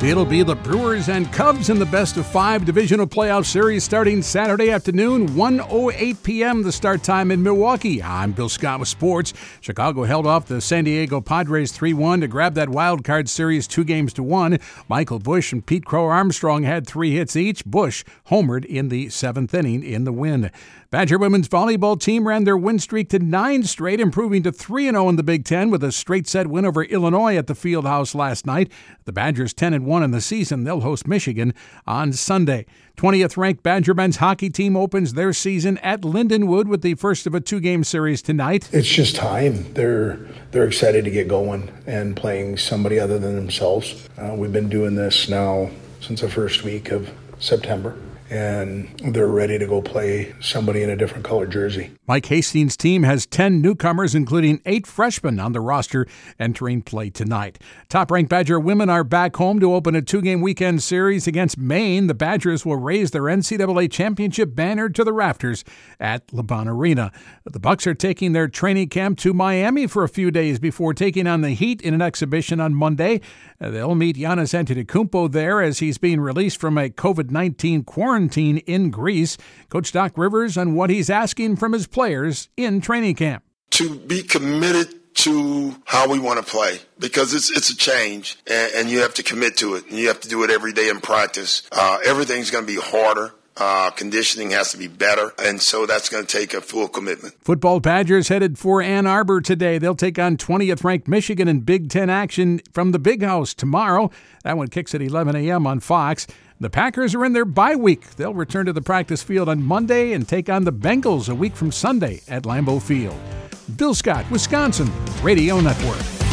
It'll be the Brewers and Cubs in the best-of-5 divisional playoff series starting Saturday afternoon, 1:08 p.m. the start time in Milwaukee. I'm Bill Scott with sports. Chicago held off the San Diego Padres 3-1 to grab that wild card series 2-1. Michael Busch and Pete Crow Armstrong had 3 hits each. Busch homered in the 7th inning in the win. Badger women's volleyball team ran their win streak to 9 straight, improving to 3-0 in the Big Ten with a straight-set win over Illinois at the Fieldhouse last night. The Badgers 10-1 in the season. They'll host Michigan on Sunday. 20th-ranked Badger men's hockey team opens their season at Lindenwood with the first of a 2-game series tonight. It's just time. They're excited to get going and playing somebody other than themselves. We've been doing this now since the first week of September. And they're ready to go play somebody in a different colored jersey. Mike Hastings' team has 10 newcomers, including 8 freshmen on the roster entering play tonight. Top-ranked Badger women are back home to open a 2-game weekend series against Maine. The Badgers will raise their NCAA championship banner to the rafters at LeBron Arena. The Bucks are taking their training camp to Miami for a few days before taking on the Heat in an exhibition on Monday. They'll meet Giannis Antetokounmpo there as he's being released from a COVID-19 quarantine in Greece. Coach Doc Rivers on what he's asking from his players in training camp. To be committed to how we want to play, because it's a change and you have to commit to it and you have to do it every day in practice. Everything's going to be harder. Conditioning has to be better, and so that's going to take a full commitment. Football Badgers headed for Ann Arbor today. They'll take on 20th-ranked Michigan in Big Ten action from the Big House tomorrow. That one kicks at 11 a.m. on Fox. The Packers are in their bye week. They'll return to the practice field on Monday and take on the Bengals a week from Sunday at Lambeau Field. Bill Scott, Wisconsin Radio Network.